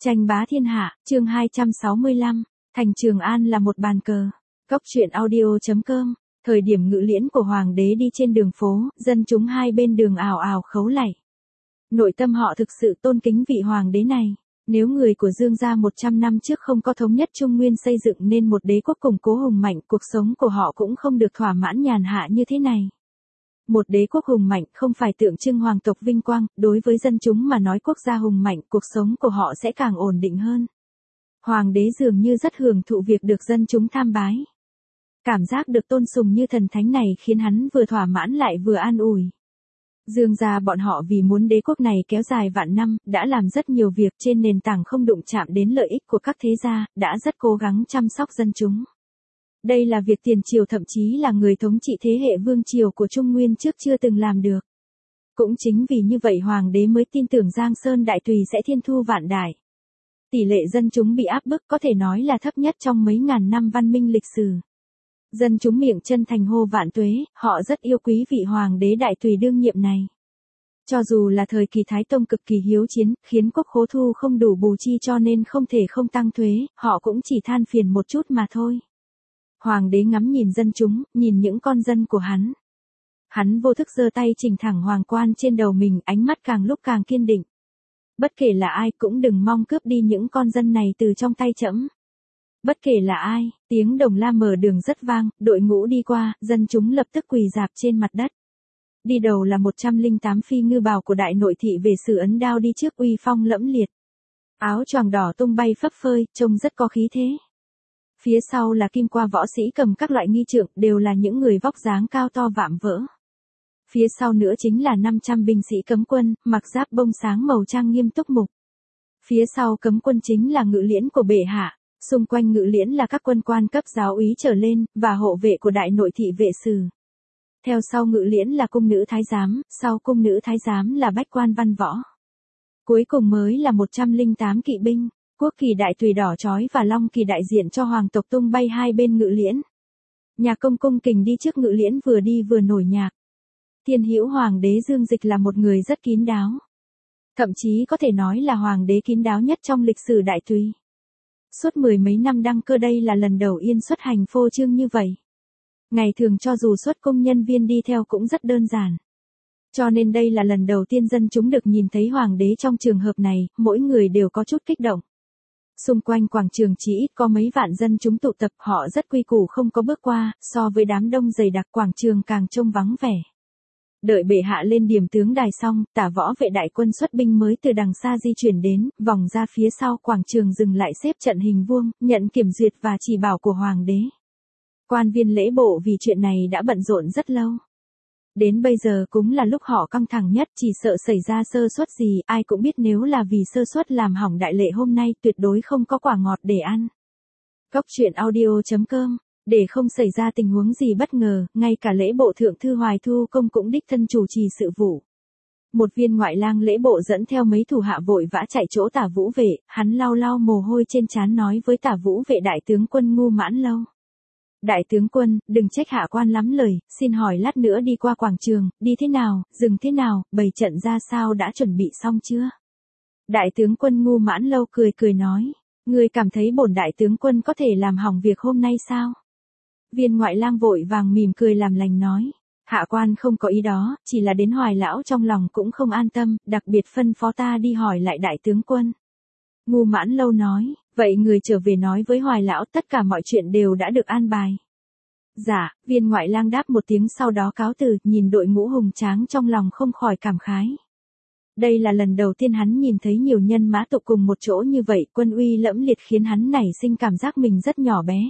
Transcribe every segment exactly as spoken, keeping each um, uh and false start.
Tranh bá thiên hạ, chương hai trăm sáu mươi lăm, thành Trường An là một bàn cờ. Cốc truyện audio chấm com, thời điểm ngự liễn của hoàng đế đi trên đường phố, dân chúng hai bên đường ào ào khấu lạy. Nội tâm họ thực sự tôn kính vị hoàng đế này. Nếu người của Dương gia một trăm năm trước không có thống nhất Trung Nguyên xây dựng nên một đế quốc củng cố hùng mạnh, cuộc sống của họ cũng không được thỏa mãn nhàn hạ như thế này. Một đế quốc hùng mạnh không phải tượng trưng hoàng tộc vinh quang, đối với dân chúng mà nói quốc gia hùng mạnh, cuộc sống của họ sẽ càng ổn định hơn. Hoàng đế dường như rất hưởng thụ việc được dân chúng tham bái. Cảm giác được tôn sùng như thần thánh này khiến hắn vừa thỏa mãn lại vừa an ủi. Dương gia bọn họ vì muốn đế quốc này kéo dài vạn năm, đã làm rất nhiều việc trên nền tảng không đụng chạm đến lợi ích của các thế gia, đã rất cố gắng chăm sóc dân chúng. Đây là việc tiền triều thậm chí là người thống trị thế hệ vương triều của Trung Nguyên trước chưa từng làm được. Cũng chính vì như vậy hoàng đế mới tin tưởng Giang Sơn Đại Tùy sẽ thiên thu vạn đại. Tỷ lệ dân chúng bị áp bức có thể nói là thấp nhất trong mấy ngàn năm văn minh lịch sử. Dân chúng miệng chân thành hô vạn tuế, họ rất yêu quý vị hoàng đế Đại Tùy đương nhiệm này. Cho dù là thời kỳ Thái Tông cực kỳ hiếu chiến, khiến quốc khố thu không đủ bù chi cho nên không thể không tăng thuế, họ cũng chỉ than phiền một chút mà thôi. Hoàng đế ngắm nhìn dân chúng, nhìn những con dân của hắn. Hắn vô thức giơ tay chỉnh thẳng hoàng quan trên đầu mình, ánh mắt càng lúc càng kiên định. Bất kể là ai cũng đừng mong cướp đi những con dân này từ trong tay trẫm. Bất kể là ai, tiếng đồng la mở đường rất vang, đội ngũ đi qua, dân chúng lập tức quỳ rạp trên mặt đất. Đi đầu là một trăm lẻ tám phi ngư bào của đại nội thị về sử ấn đao đi trước uy phong lẫm liệt. Áo choàng đỏ tung bay phấp phới, trông rất có khí thế. Phía sau là kim qua võ sĩ cầm các loại nghi trượng, đều là những người vóc dáng cao to vạm vỡ. Phía sau nữa chính là năm trăm binh sĩ cấm quân, mặc giáp bông sáng màu trang nghiêm túc mục. Phía sau cấm quân chính là ngự liễn của bệ hạ, xung quanh ngự liễn là các quân quan cấp giáo úy trở lên, và hộ vệ của đại nội thị vệ sử. Theo sau ngự liễn là cung nữ thái giám, sau cung nữ thái giám là bách quan văn võ. Cuối cùng mới là một trăm lẻ tám kỵ binh. Quốc kỳ đại tùy đỏ chói và long kỳ đại diện cho hoàng tộc tung bay hai bên ngự liễn. Nhà công cung kình đi trước ngự liễn vừa đi vừa nổi nhạc. Thiên hữu hoàng đế Dương Dịch là một người rất kín đáo. Thậm chí có thể nói là hoàng đế kín đáo nhất trong lịch sử đại tùy. Suốt mười mấy năm đăng cơ đây là lần đầu yên xuất hành phô trương như vậy. Ngày thường cho dù xuất cung nhân viên đi theo cũng rất đơn giản. Cho nên đây là lần đầu tiên dân chúng được nhìn thấy hoàng đế trong trường hợp này, mỗi người đều có chút kích động. Xung quanh quảng trường chỉ ít có mấy vạn dân chúng tụ tập, họ rất quy củ không có bước qua, so với đám đông dày đặc quảng trường càng trông vắng vẻ. Đợi bệ hạ lên điểm tướng đài xong, tả võ vệ đại quân xuất binh mới từ đằng xa di chuyển đến, vòng ra phía sau quảng trường dừng lại xếp trận hình vuông, nhận kiểm duyệt và chỉ bảo của hoàng đế. Quan viên lễ bộ vì chuyện này đã bận rộn rất lâu. Đến bây giờ cũng là lúc họ căng thẳng nhất, chỉ sợ xảy ra sơ suất gì, ai cũng biết nếu là vì sơ suất làm hỏng đại lễ hôm nay tuyệt đối không có quả ngọt để ăn. Cốc truyện audio chấm com, để không xảy ra tình huống gì bất ngờ, ngay cả lễ bộ thượng thư Hoài Thu Công cũng đích thân chủ trì sự vụ. Một viên ngoại lang lễ bộ dẫn theo mấy thủ hạ vội vã chạy chỗ Tả Vũ Vệ, hắn lau lau mồ hôi trên trán nói với Tả Vũ Vệ đại tướng quân Ngu Mãn Lâu. Đại tướng quân, đừng trách hạ quan lắm lời, xin hỏi lát nữa đi qua quảng trường, đi thế nào, dừng thế nào, bày trận ra sao đã chuẩn bị xong chưa? Đại tướng quân Ngu Mãn Lâu cười cười nói, ngươi cảm thấy bổn đại tướng quân có thể làm hỏng việc hôm nay sao? Viên ngoại lang vội vàng mỉm cười làm lành nói, hạ quan không có ý đó, chỉ là đến Hoài lão trong lòng cũng không an tâm, đặc biệt phân phó ta đi hỏi lại đại tướng quân. Ngu Mãn Lâu nói, vậy người trở về nói với Hoài lão tất cả mọi chuyện đều đã được an bài. Dạ, viên ngoại lang đáp một tiếng sau đó cáo từ, nhìn đội ngũ hùng tráng trong lòng không khỏi cảm khái. Đây là lần đầu tiên hắn nhìn thấy nhiều nhân mã tụ cùng một chỗ như vậy, quân uy lẫm liệt khiến hắn nảy sinh cảm giác mình rất nhỏ bé.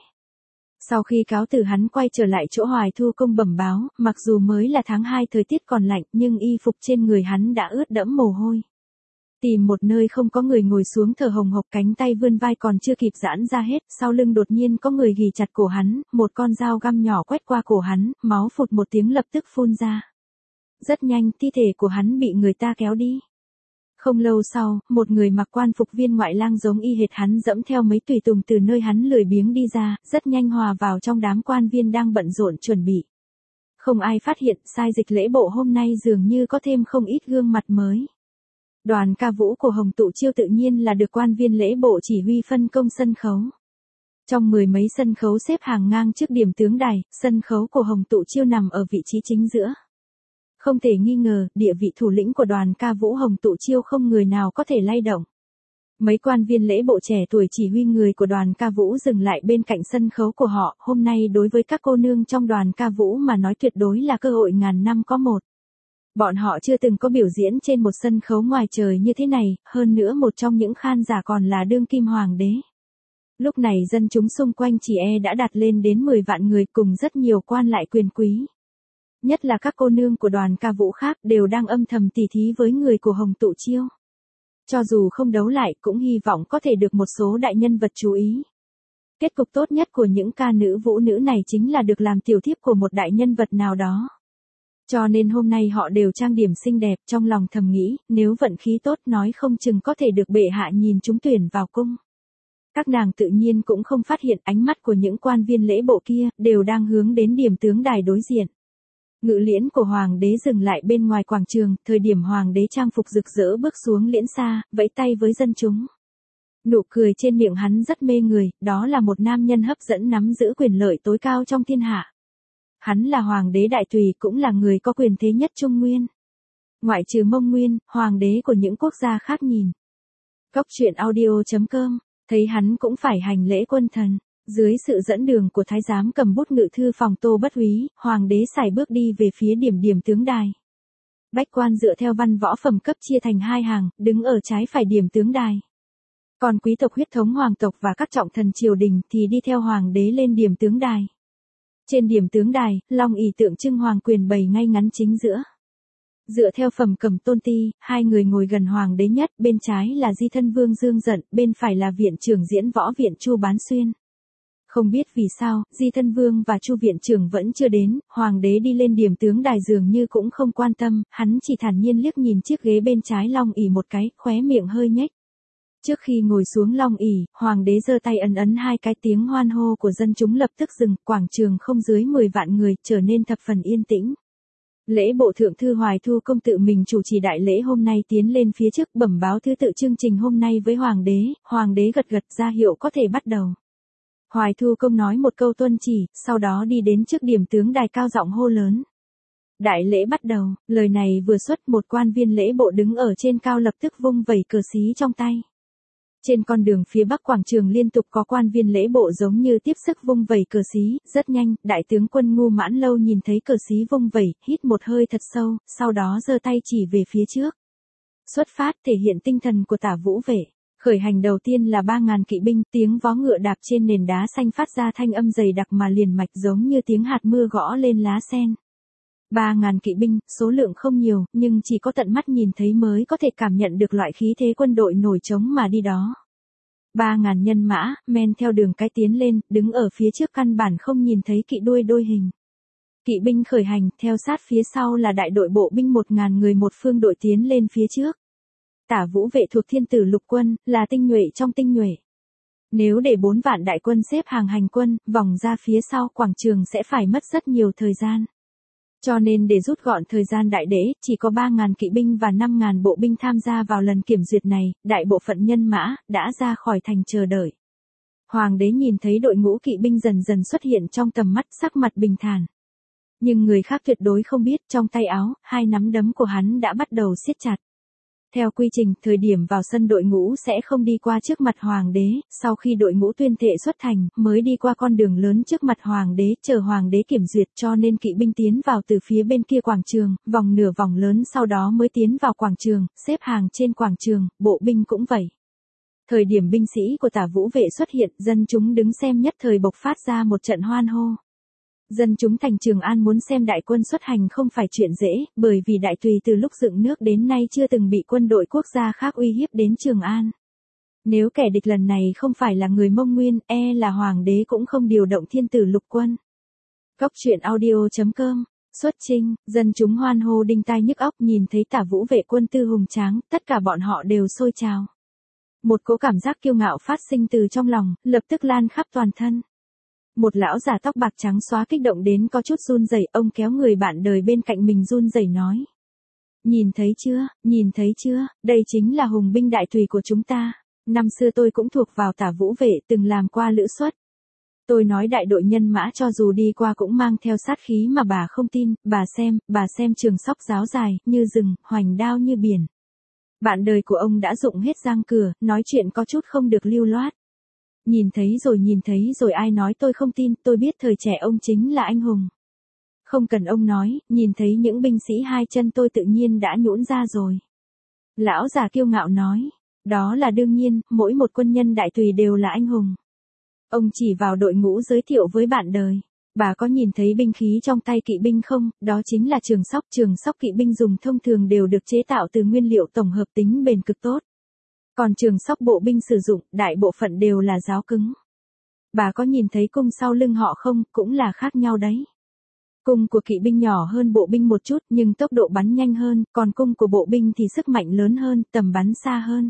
Sau khi cáo từ hắn quay trở lại chỗ Hoài Thu Công bẩm báo, mặc dù mới là tháng hai thời tiết còn lạnh nhưng y phục trên người hắn đã ướt đẫm mồ hôi. Tìm một nơi không có người ngồi xuống thở hồng hộc, cánh tay vươn vai còn chưa kịp giãn ra hết, sau lưng đột nhiên có người ghì chặt cổ hắn, một con dao găm nhỏ quét qua cổ hắn, máu phụt một tiếng lập tức phun ra. Rất nhanh, thi thể của hắn bị người ta kéo đi. Không lâu sau, một người mặc quan phục viên ngoại lang giống y hệt hắn dẫm theo mấy tùy tùng từ nơi hắn lười biếng đi ra, rất nhanh hòa vào trong đám quan viên đang bận rộn chuẩn bị. Không ai phát hiện, sai dịch lễ bộ hôm nay dường như có thêm không ít gương mặt mới. Đoàn ca vũ của Hồng Tụ Chiêu tự nhiên là được quan viên lễ bộ chỉ huy phân công sân khấu. Trong mười mấy sân khấu xếp hàng ngang trước điểm tướng đài, sân khấu của Hồng Tụ Chiêu nằm ở vị trí chính giữa. Không thể nghi ngờ, địa vị thủ lĩnh của đoàn ca vũ Hồng Tụ Chiêu không người nào có thể lay động. Mấy quan viên lễ bộ trẻ tuổi chỉ huy người của đoàn ca vũ dừng lại bên cạnh sân khấu của họ, hôm nay đối với các cô nương trong đoàn ca vũ mà nói tuyệt đối là cơ hội ngàn năm có một. Bọn họ chưa từng có biểu diễn trên một sân khấu ngoài trời như thế này, hơn nữa một trong những khan giả còn là đương kim hoàng đế. Lúc này dân chúng xung quanh chỉ e đã đạt lên đến mười vạn người cùng rất nhiều quan lại quyền quý. Nhất là các cô nương của đoàn ca vũ khác đều đang âm thầm tỉ thí với người của Hồng Tụ Chiêu. Cho dù không đấu lại cũng hy vọng có thể được một số đại nhân vật chú ý. Kết cục tốt nhất của những ca nữ vũ nữ này chính là được làm tiểu thiếp của một đại nhân vật nào đó. Cho nên hôm nay họ đều trang điểm xinh đẹp, trong lòng thầm nghĩ, nếu vận khí tốt nói không chừng có thể được bệ hạ nhìn chúng tuyển vào cung. Các nàng tự nhiên cũng không phát hiện ánh mắt của những quan viên lễ bộ kia, đều đang hướng đến điểm tướng đài đối diện. Ngự liễn của hoàng đế dừng lại bên ngoài quảng trường, thời điểm hoàng đế trang phục rực rỡ bước xuống liễn xa, vẫy tay với dân chúng. Nụ cười trên miệng hắn rất mê người, đó là một nam nhân hấp dẫn nắm giữ quyền lợi tối cao trong thiên hạ. Hắn là hoàng đế đại tùy, cũng là người có quyền thế nhất Trung Nguyên. Ngoại trừ Mông Nguyên, hoàng đế của những quốc gia khác nhìn. Cốc truyện audio chấm com, thấy hắn cũng phải hành lễ quân thần. Dưới sự dẫn đường của thái giám cầm bút ngự thư phòng Tô Bất Úy, hoàng đế sải bước đi về phía điểm điểm tướng đài. Bách quan dựa theo văn võ phẩm cấp chia thành hai hàng, đứng ở trái phải điểm tướng đài. Còn quý tộc huyết thống hoàng tộc và các trọng thần triều đình thì đi theo hoàng đế lên điểm tướng đài. Trên điểm tướng đài, long ỷ tượng trưng hoàng quyền bày ngay ngắn chính giữa. Dựa theo phẩm cầm tôn ti, hai người ngồi gần hoàng đế nhất, bên trái là Di Thân Vương Dương Dận, bên phải là viện trưởng diễn võ viện Chu Bán Xuyên. Không biết vì sao, Di Thân Vương và Chu viện trưởng vẫn chưa đến, hoàng đế đi lên điểm tướng đài dường như cũng không quan tâm, hắn chỉ thản nhiên liếc nhìn chiếc ghế bên trái long ỷ một cái, khóe miệng hơi nhếch. Trước khi ngồi xuống long ỷ, hoàng đế giơ tay ấn ấn hai cái, tiếng hoan hô của dân chúng lập tức dừng, quảng trường không dưới mười vạn người, trở nên thập phần yên tĩnh. Lễ bộ thượng thư Hoài Thu Công tự mình chủ trì đại lễ hôm nay tiến lên phía trước bẩm báo thứ tự chương trình hôm nay với hoàng đế, hoàng đế gật gật ra hiệu có thể bắt đầu. Hoài Thu Công nói một câu tuân chỉ, sau đó đi đến trước điểm tướng đài cao giọng hô lớn. Đại lễ bắt đầu, lời này vừa xuất một quan viên lễ bộ đứng ở trên cao lập tức vung vẩy cờ xí trong tay. Trên con đường phía bắc quảng trường liên tục có quan viên lễ bộ giống như tiếp sức vung vẩy cờ xí, rất nhanh, đại tướng quân Ngu Mãn Lâu nhìn thấy cờ xí vung vẩy, hít một hơi thật sâu, sau đó giơ tay chỉ về phía trước. Xuất phát thể hiện tinh thần của Tả Vũ vệ. Khởi hành đầu tiên là ba ngàn kỵ binh, tiếng vó ngựa đạp trên nền đá xanh phát ra thanh âm dày đặc mà liền mạch giống như tiếng hạt mưa gõ lên lá sen. Ba ngàn kỵ binh, số lượng không nhiều, nhưng chỉ có tận mắt nhìn thấy mới có thể cảm nhận được loại khí thế quân đội nổi trống mà đi đó. Ba ngàn nhân mã, men theo đường cái tiến lên, đứng ở phía trước căn bản không nhìn thấy kỵ đuôi đôi hình. Kỵ binh khởi hành, theo sát phía sau là đại đội bộ binh một ngàn người một phương đội tiến lên phía trước. Tả Vũ vệ thuộc Thiên Tử Lục quân, là tinh nhuệ trong tinh nhuệ. Nếu để bốn vạn đại quân xếp hàng hành quân, vòng ra phía sau quảng trường sẽ phải mất rất nhiều thời gian. Cho nên để rút gọn thời gian đại đễ, chỉ có ba ngàn kỵ binh và năm ngàn bộ binh tham gia vào lần kiểm duyệt này, đại bộ phận nhân mã, đã ra khỏi thành chờ đợi. Hoàng đế nhìn thấy đội ngũ kỵ binh dần dần xuất hiện trong tầm mắt, sắc mặt bình thản. Nhưng người khác tuyệt đối không biết, trong tay áo, hai nắm đấm của hắn đã bắt đầu siết chặt. Theo quy trình, thời điểm vào sân đội ngũ sẽ không đi qua trước mặt hoàng đế, sau khi đội ngũ tuyên thệ xuất thành, mới đi qua con đường lớn trước mặt hoàng đế, chờ hoàng đế kiểm duyệt, cho nên kỵ binh tiến vào từ phía bên kia quảng trường, vòng nửa vòng lớn sau đó mới tiến vào quảng trường, xếp hàng trên quảng trường, bộ binh cũng vậy. Thời điểm binh sĩ của Tả Vũ vệ xuất hiện, dân chúng đứng xem nhất thời bộc phát ra một trận hoan hô. Dân chúng thành Trường An muốn xem đại quân xuất hành không phải chuyện dễ, bởi vì đại tùy từ lúc dựng nước đến nay chưa từng bị quân đội quốc gia khác uy hiếp đến Trường An. Nếu kẻ địch lần này không phải là người Mông Nguyên, e là hoàng đế cũng không điều động Thiên Tử Lục quân. Cốc truyện audio chấm com, xuất chinh, dân chúng hoan hô đinh tai nhức óc nhìn thấy Tả Vũ vệ quân tư hùng tráng, tất cả bọn họ đều sôi trào. Một cỗ cảm giác kiêu ngạo phát sinh từ trong lòng, lập tức lan khắp toàn thân. Một lão già tóc bạc trắng xóa kích động đến có chút run rẩy, ông kéo người bạn đời bên cạnh mình run rẩy nói. Nhìn thấy chưa, nhìn thấy chưa, đây chính là hùng binh đại tùy của chúng ta. Năm xưa tôi cũng thuộc vào Tả Vũ vệ, từng làm qua lữ suất. Tôi nói đại đội nhân mã cho dù đi qua cũng mang theo sát khí mà bà không tin, bà xem, bà xem trường sóc giáo dài, như rừng, hoành đao như biển. Bạn đời của ông đã dụng hết răng cửa, nói chuyện có chút không được lưu loát. Nhìn thấy rồi nhìn thấy rồi ai nói tôi không tin, tôi biết thời trẻ ông chính là anh hùng. Không cần ông nói, nhìn thấy những binh sĩ hai chân tôi tự nhiên đã nhũn ra rồi. Lão già kiêu ngạo nói, đó là đương nhiên, mỗi một quân nhân đại tùy đều là anh hùng. Ông chỉ vào đội ngũ giới thiệu với bạn đời. Bà có nhìn thấy binh khí trong tay kỵ binh không? Đó chính là trường sóc. Trường sóc kỵ binh dùng thông thường đều được chế tạo từ nguyên liệu tổng hợp tính bền cực tốt. Còn trường sóc bộ binh sử dụng, đại bộ phận đều là giáo cứng. Bà có nhìn thấy cung sau lưng họ không? Cũng là khác nhau đấy. Cung của kỵ binh nhỏ hơn bộ binh một chút nhưng tốc độ bắn nhanh hơn, còn cung của bộ binh thì sức mạnh lớn hơn, tầm bắn xa hơn.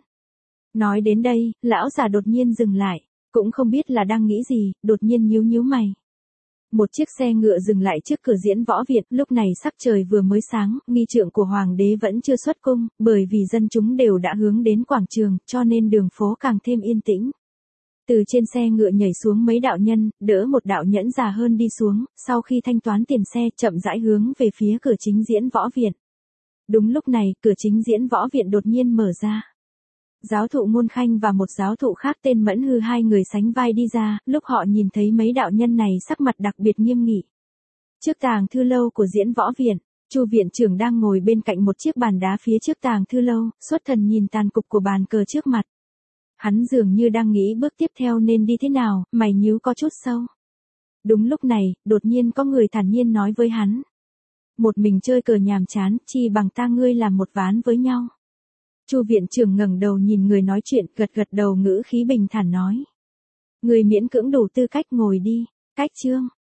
Nói đến đây, lão già đột nhiên dừng lại. Cũng không biết là đang nghĩ gì, đột nhiên nhíu nhíu mày. Một chiếc xe ngựa dừng lại trước cửa diễn võ viện, lúc này sắc trời vừa mới sáng, nghi trượng của hoàng đế vẫn chưa xuất cung, bởi vì dân chúng đều đã hướng đến quảng trường, cho nên đường phố càng thêm yên tĩnh. Từ trên xe ngựa nhảy xuống mấy đạo nhân, đỡ một đạo nhẫn già hơn đi xuống, sau khi thanh toán tiền xe, chậm rãi hướng về phía cửa chính diễn võ viện. Đúng lúc này, cửa chính diễn võ viện đột nhiên mở ra. Giáo thụ Ngôn Khanh và một giáo thụ khác tên Mẫn Hư hai người sánh vai đi ra, lúc họ nhìn thấy mấy đạo nhân này sắc mặt đặc biệt nghiêm nghị. Trước tàng thư lâu của diễn võ viện, Chu viện trưởng đang ngồi bên cạnh một chiếc bàn đá phía trước tàng thư lâu, xuất thần nhìn tàn cục của bàn cờ trước mặt. Hắn dường như đang nghĩ bước tiếp theo nên đi thế nào, mày nhíu có chút sâu. Đúng lúc này, đột nhiên có người thản nhiên nói với hắn. Một mình chơi cờ nhàm chán, chi bằng ta ngươi làm một ván với nhau. Chu viện trưởng ngẩng đầu nhìn người nói chuyện, gật gật đầu ngữ khí bình thản nói. Người miễn cưỡng đủ tư cách ngồi đi, cách chương.